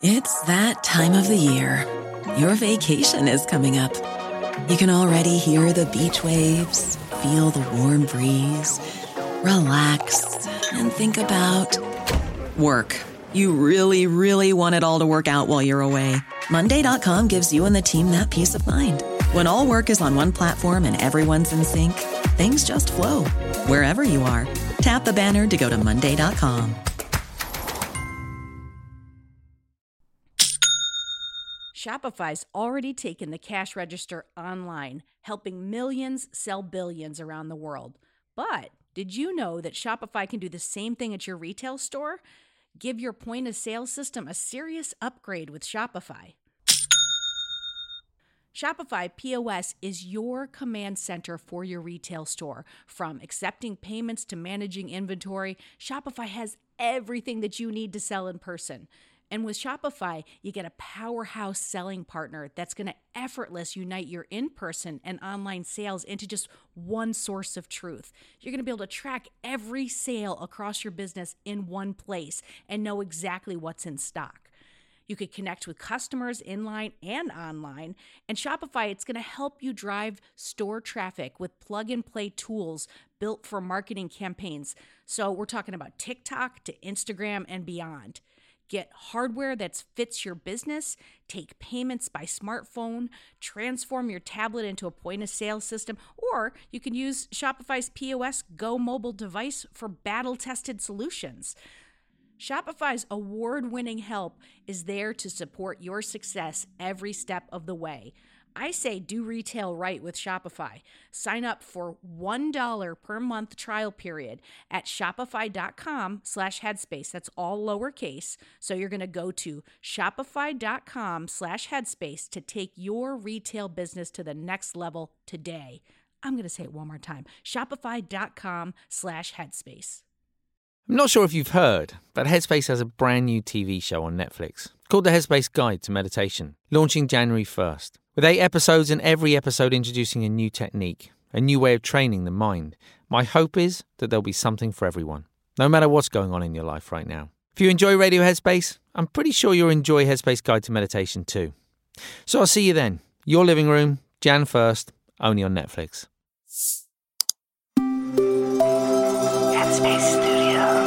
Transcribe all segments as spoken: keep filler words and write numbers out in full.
It's that time of the year. Your vacation is coming up. You can already hear the beach waves, feel the warm breeze, relax, and think about work. You really, really want it all to work out while you're away. Monday dot com gives you and the team that peace of mind. When all work is on one platform and everyone's in sync, things just flow. Wherever you are, tap the banner to go to Monday dot com. Shopify's already taken the cash register online, helping millions sell billions around the world. But did you know that Shopify can do the same thing at your retail store? Give your point of sale system a serious upgrade with Shopify. Shopify P O S is your command center for your retail store. From accepting payments to managing inventory, Shopify has everything that you need to sell in person. And with Shopify, you get a powerhouse selling partner that's going to effortless unite your in-person and online sales into just one source of truth. You're going to be able to track every sale across your business in one place and know exactly what's in stock. You could connect with customers inline and online. And Shopify, it's going to help you drive store traffic with plug-and-play tools built for marketing campaigns. So we're talking about TikTok to Instagram and beyond. Get hardware that fits your business, take payments by smartphone, transform your tablet into a point-of-sale system, or you can use Shopify's P O S Go mobile device for battle-tested solutions. Shopify's award-winning help is there to support your success every step of the way. I say do retail right with Shopify. Sign up for one dollar per month trial period at shopify.com slash headspace. That's all lowercase. So you're going to go to shopify.com slash headspace to take your retail business to the next level today. I'm going to say it one more time. Shopify.com slash headspace. I'm not sure if you've heard, but Headspace has a brand new T V show on Netflix called The Headspace Guide to Meditation, launching January first. With eight episodes and every episode introducing a new technique, a new way of training the mind, my hope is that there'll be something for everyone, no matter what's going on in your life right now. If you enjoy Radio Headspace, I'm pretty sure you'll enjoy Headspace Guide to Meditation too. So I'll see you then. Your living room, January first, only on Netflix. Headspace Studios.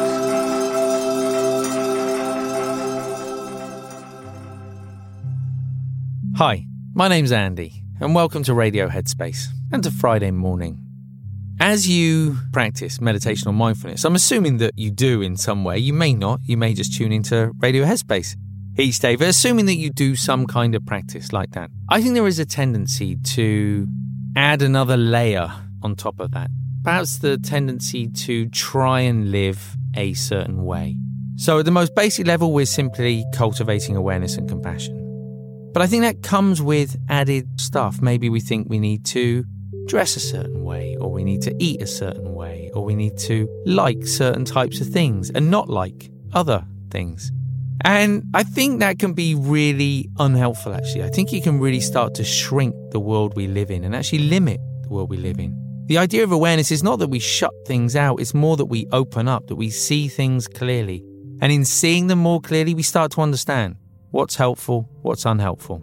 Hi, my name's Andy, and welcome to Radio Headspace and to Friday morning. As you practice meditation or mindfulness, I'm assuming that you do in some way. You may not. You may just tune into Radio Headspace each day, but assuming that you do some kind of practice like that, I think there is a tendency to add another layer on top of that. Perhaps the tendency to try and live a certain way. So at the most basic level, we're simply cultivating awareness and compassion. But I think that comes with added stuff. Maybe we think we need to dress a certain way, or we need to eat a certain way, or we need to like certain types of things and not like other things. And I think that can be really unhelpful, actually. I think it can really start to shrink the world we live in and actually limit the world we live in. The idea of awareness is not that we shut things out, it's more that we open up, that we see things clearly. And in seeing them more clearly, we start to understand what's helpful, what's unhelpful.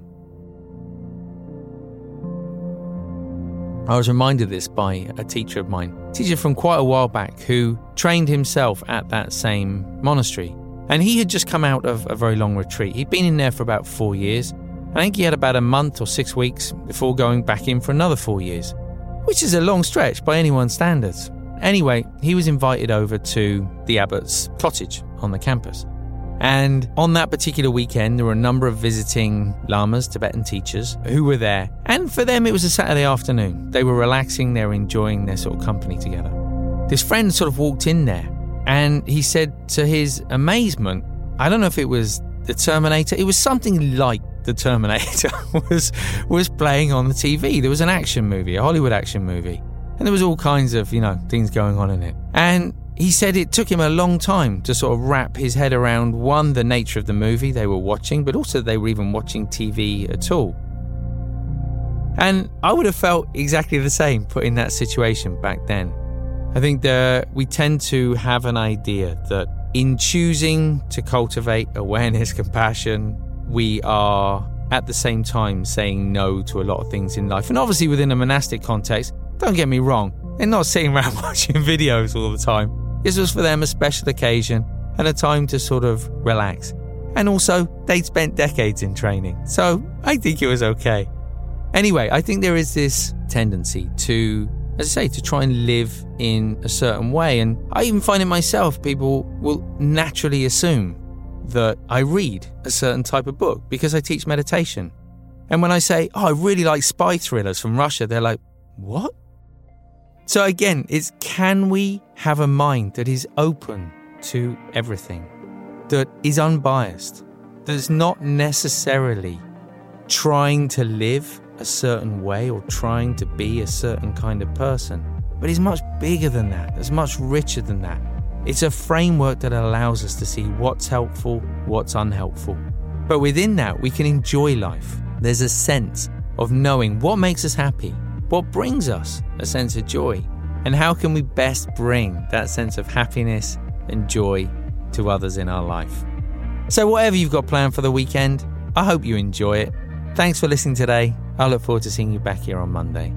I was reminded of this by a teacher of mine, a teacher from quite a while back, who trained himself at that same monastery. And he had just come out of a very long retreat. He'd been in there for about four years. I think he had about a month or six weeks before going back in for another four years, which is a long stretch by anyone's standards. Anyway, he was invited over to the abbot's cottage on the campus. And on that particular weekend, there were a number of visiting lamas, Tibetan teachers, who were there. And for them, it was a Saturday afternoon. They were relaxing, they were enjoying their sort of company together. This friend sort of walked in there, and he said to his amazement, I don't know if it was the Terminator, it was something like the Terminator was, was playing on the T V. There was an action movie, a Hollywood action movie. And there was all kinds of, you know, things going on in it. And he said it took him a long time to sort of wrap his head around, one, the nature of the movie they were watching, but also they were even watching T V at all. And I would have felt exactly the same put in that situation back then. I think that we tend to have an idea that in choosing to cultivate awareness, compassion, we are at the same time saying no to a lot of things in life. And obviously within a monastic context, don't get me wrong, they're not sitting around watching videos all the time. This was for them a special occasion and a time to sort of relax. And also, they'd spent decades in training, so I think it was okay. Anyway, I think there is this tendency to, as I say, to try and live in a certain way. And I even find it myself, people will naturally assume that I read a certain type of book because I teach meditation. And when I say, oh, I really like spy thrillers from Russia, they're like, what? So again, it's can we have a mind that is open to everything, that is unbiased, that's not necessarily trying to live a certain way or trying to be a certain kind of person, but is much bigger than that, it's much richer than that. It's a framework that allows us to see what's helpful, what's unhelpful. But within that, we can enjoy life. There's a sense of knowing what makes us happy, what brings us a sense of joy, and how can we best bring that sense of happiness and joy to others in our life. So whatever you've got planned for the weekend, I hope you enjoy it. Thanks for listening today. I look forward to seeing you back here on Monday.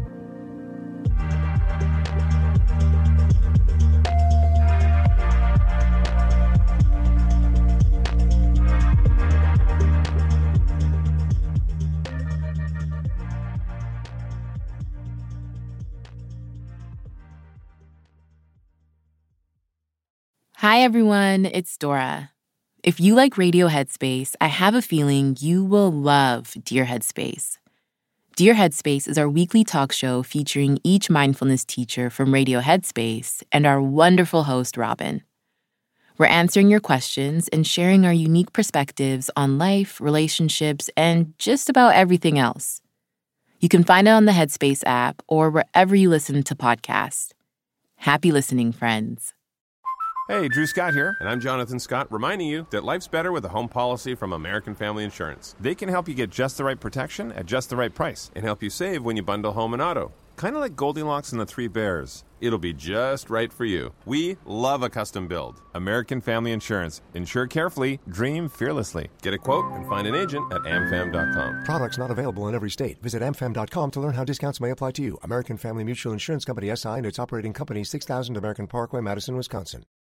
Hi, everyone. It's Dora. If you like Radio Headspace, I have a feeling you will love Dear Headspace. Dear Headspace is our weekly talk show featuring each mindfulness teacher from Radio Headspace and our wonderful host, Robin. We're answering your questions and sharing our unique perspectives on life, relationships, and just about everything else. You can find it on the Headspace app or wherever you listen to podcasts. Happy listening, friends. Hey, Drew Scott here, and I'm Jonathan Scott, reminding you that life's better with a home policy from American Family Insurance. They can help you get just the right protection at just the right price and help you save when you bundle home and auto. Kind of like Goldilocks and the Three Bears. It'll be just right for you. We love a custom build. American Family Insurance. Insure carefully, dream fearlessly. Get a quote and find an agent at a m fam dot com. Products not available in every state. Visit a m fam dot com to learn how discounts may apply to you. American Family Mutual Insurance Company S I and its operating company, six thousand American Parkway, Madison, Wisconsin.